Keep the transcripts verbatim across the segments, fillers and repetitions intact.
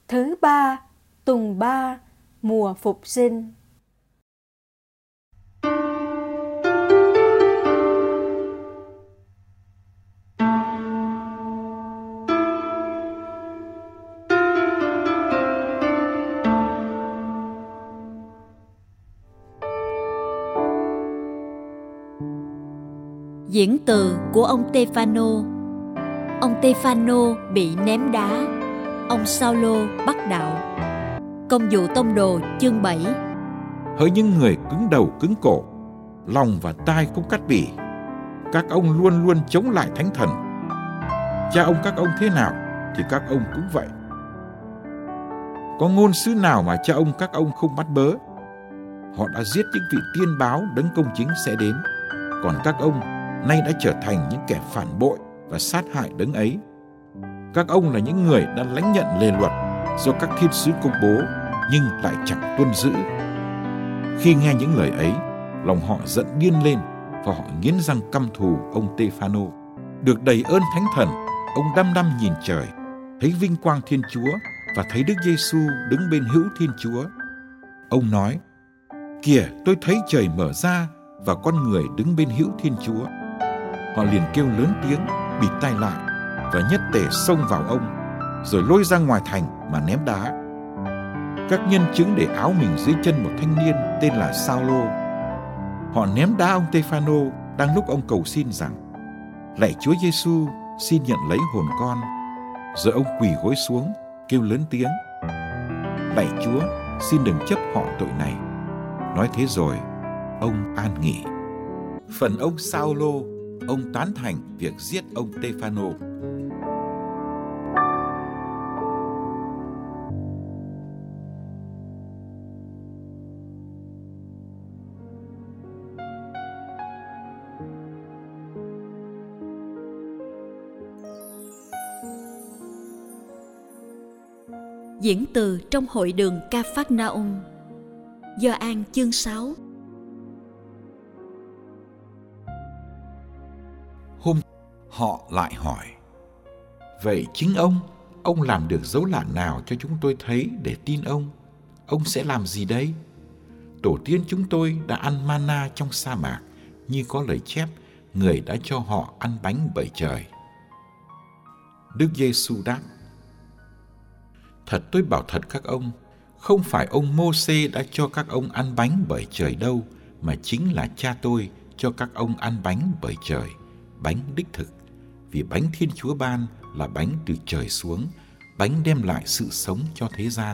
Thứ ba, tuần ba, mùa phục sinh. Diễn từ của ông Stê-phan-nô. Ông Stê-phan-nô bị ném đá. Ông Sao-lô bắt đạo. Công vụ tông đồ chương bảy. Hỡi những người cứng đầu cứng cổ, lòng và tai không cắt bỉ, các ông luôn luôn chống lại thánh thần. Cha ông các ông thế nào thì các ông cũng vậy. Có ngôn sứ nào mà cha ông các ông không bắt bớ? Họ đã giết những vị tiên báo đấng công chính sẽ đến, còn các ông nay đã trở thành những kẻ phản bội và sát hại đấng ấy. Các ông là những người đã lãnh nhận lề luật do các thiên sứ công bố, nhưng lại chẳng tuân giữ. Khi nghe những lời ấy, lòng họ giận điên lên và họ nghiến răng căm thù ông Stê-phan-nô. Được đầy ơn thánh thần, ông đăm đăm nhìn trời, thấy vinh quang Thiên Chúa và thấy Đức Giê-xu đứng bên hữu Thiên Chúa. Ông nói: Kìa, tôi thấy trời mở ra và con người đứng bên hữu Thiên Chúa. Họ liền kêu lớn tiếng, bịt tai lại và nhất tề xông vào ông, rồi lôi ra ngoài thành mà ném đá. Các nhân chứng để áo mình dưới chân một thanh niên tên là Sao-lô. Họ ném đá ông Stê-phan-nô đang lúc ông cầu xin rằng: Lạy Chúa Giê-xu, xin nhận lấy hồn con. Rồi ông quỳ gối xuống, kêu lớn tiếng: Lạy Chúa, xin đừng chấp họ tội này. Nói thế rồi, ông an nghỉ. Phần ông Sao-lô, ông tán thành việc giết ông Stê-phan-nô. Diễn từ trong hội đường Ca-phác-na-um. Gio-an chương sáu. Hôm họ lại hỏi: Vậy chính ông, ông làm được dấu lạ nào cho chúng tôi thấy để tin ông? Ông sẽ làm gì đây? Tổ tiên chúng tôi đã ăn mana trong sa mạc, như có lời chép, người đã cho họ ăn bánh bởi trời. Đức Giê-xu đáp: Thật tôi bảo thật các ông, không phải ông Mô-xê đã cho các ông ăn bánh bởi trời đâu, mà chính là cha tôi cho các ông ăn bánh bởi trời, bánh đích thực. Vì bánh Thiên Chúa ban là bánh từ trời xuống, bánh đem lại sự sống cho thế gian.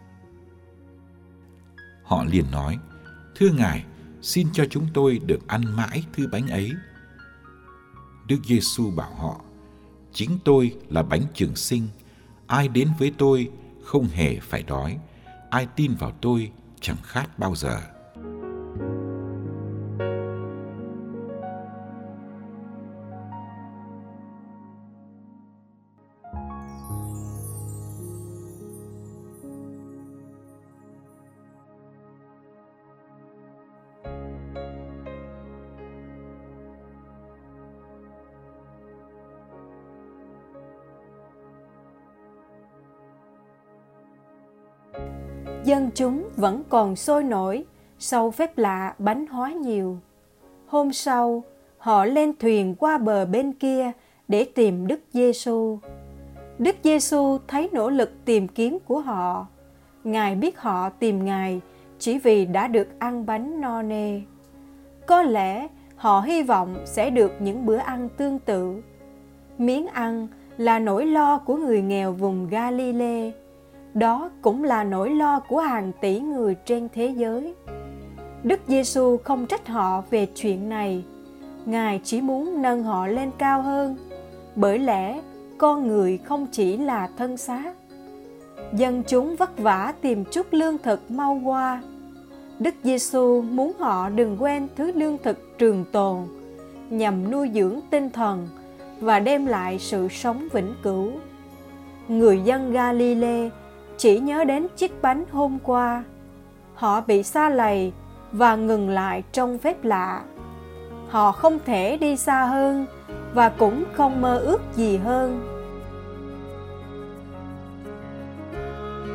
Họ liền nói: Thưa Ngài, xin cho chúng tôi được ăn mãi thứ bánh ấy. Đức Giê-xu bảo họ: Chính tôi là bánh trường sinh. Ai đến với tôi không hề phải đói, ai tin vào tôi chẳng khát bao giờ. Dân chúng vẫn còn sôi nổi sau phép lạ bánh hóa nhiều. Hôm sau, họ lên thuyền qua bờ bên kia để tìm Đức Giê-xu. Đức Giê-xu thấy nỗ lực tìm kiếm của họ. Ngài biết họ tìm Ngài chỉ vì đã được ăn bánh no nê. Có lẽ họ hy vọng sẽ được những bữa ăn tương tự. Miếng ăn là nỗi lo của người nghèo vùng Ga-li-lê. Đó cũng là nỗi lo của hàng tỷ người trên thế giới. Đức Giê-xu không trách họ về chuyện này. Ngài chỉ muốn nâng họ lên cao hơn, bởi lẽ con người không chỉ là thân xác. Dân chúng vất vả tìm chút lương thực mau qua. Đức Giê-xu muốn họ đừng quên thứ lương thực trường tồn, nhằm nuôi dưỡng tinh thần và đem lại sự sống vĩnh cửu. Người dân Ga-li-lê chỉ nhớ đến chiếc bánh hôm qua. Họ bị sa lầy và ngừng lại trong phép lạ. Họ không thể đi xa hơn và cũng không mơ ước gì hơn.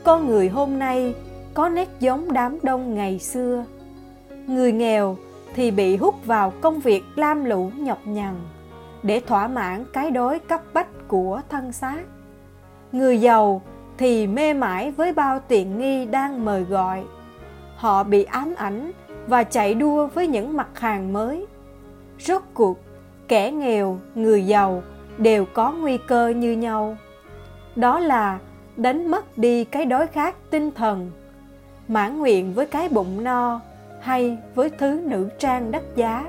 con người hôm nay có nét giống đám đông ngày xưa. Người nghèo thì bị hút vào công việc lam lũ nhọc nhằn để thỏa mãn cái đói cấp bách của thân xác. Người giàu thì mê mải với bao tiện nghi đang mời gọi. Họ bị ám ảnh và chạy đua với những mặt hàng mới. Rốt cuộc, kẻ nghèo, người giàu đều có nguy cơ như nhau. Đó là đánh mất đi cái đói khát tinh thần, mãn nguyện với cái bụng no hay với thứ nữ trang đắt giá.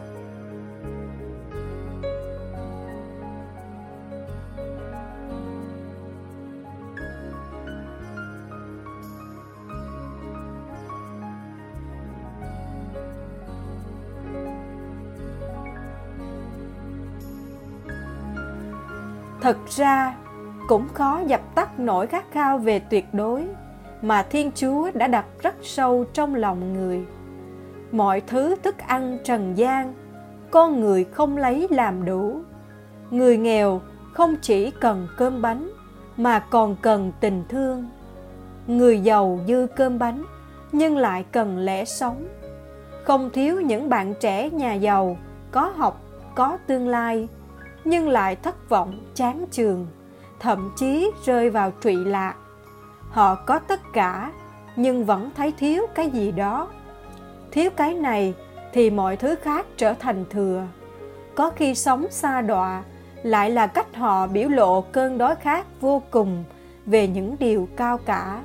Thật ra, cũng khó dập tắt nỗi khát khao về tuyệt đối mà Thiên Chúa đã đặt rất sâu trong lòng người. Mọi thứ thức ăn trần gian, con người không lấy làm đủ. Người nghèo không chỉ cần cơm bánh, mà còn cần tình thương. Người giàu dư cơm bánh, nhưng lại cần lẽ sống. Không thiếu những bạn trẻ nhà giàu, có học, có tương lai, nhưng lại thất vọng, chán chường, thậm chí rơi vào trụy lạc. Họ có tất cả, nhưng vẫn thấy thiếu cái gì đó. Thiếu cái này thì mọi thứ khác trở thành thừa. Có khi sống sa đọa lại là cách họ biểu lộ cơn đói khát vô cùng về những điều cao cả.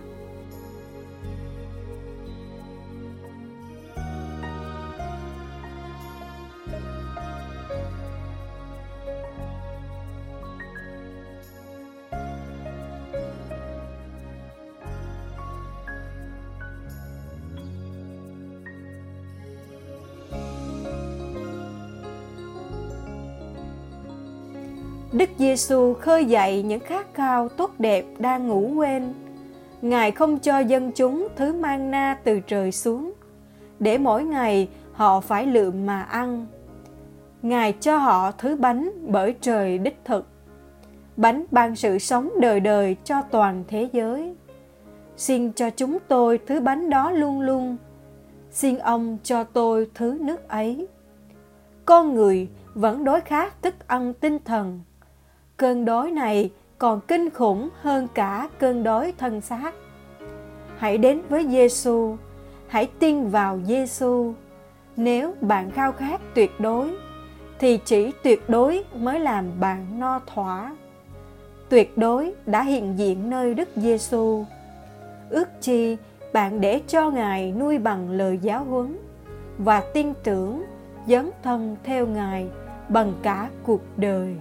Đức Giêsu khơi dậy những khát khao tốt đẹp đang ngủ quên. Ngài không cho dân chúng thứ manna từ trời xuống, để mỗi ngày họ phải lượm mà ăn. Ngài cho họ thứ bánh bởi trời đích thực, bánh ban sự sống đời đời cho toàn thế giới. Xin cho chúng tôi thứ bánh đó luôn luôn. Xin ông cho tôi thứ nước ấy. Con người vẫn đói khát thức ăn tinh thần. Cơn đói này còn kinh khủng hơn cả cơn đói thân xác. Hãy đến với Giêsu, hãy tin vào Giêsu. Nếu bạn khao khát tuyệt đối, thì chỉ tuyệt đối mới làm bạn no thỏa. Tuyệt đối đã hiện diện nơi Đức Giêsu. Ước chi bạn để cho Ngài nuôi bằng lời giáo huấn và tin tưởng dấn thân theo Ngài bằng cả cuộc đời.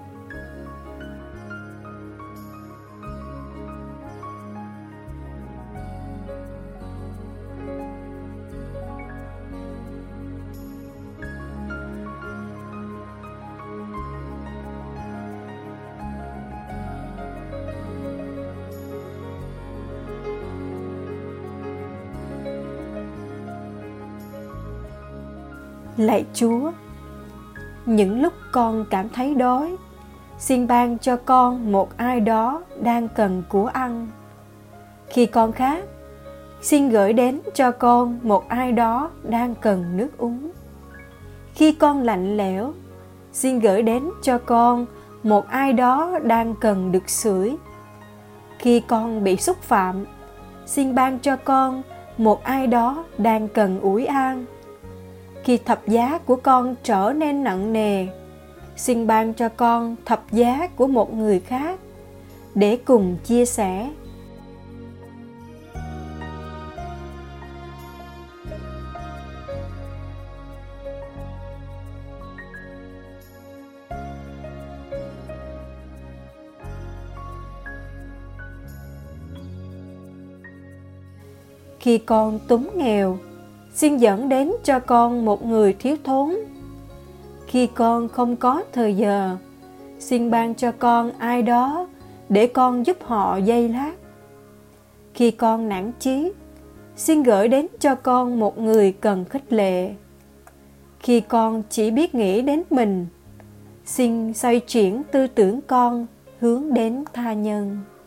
Lạy Chúa, những lúc con cảm thấy đói, xin ban cho con một ai đó đang cần của ăn. Khi con khát, xin gửi đến cho con một ai đó đang cần nước uống. Khi con lạnh lẽo, xin gửi đến cho con một ai đó đang cần được sưởi. Khi con bị xúc phạm, xin ban cho con một ai đó đang cần ủi an. Khi thập giá của con trở nên nặng nề, xin ban cho con thập giá của một người khác để cùng chia sẻ. Khi con túng nghèo, xin dẫn đến cho con một người thiếu thốn. Khi con không có thời giờ, xin ban cho con ai đó để con giúp họ giây lát. Khi con nản chí, xin gửi đến cho con một người cần khích lệ. Khi con chỉ biết nghĩ đến mình, xin xoay chuyển tư tưởng con hướng đến tha nhân.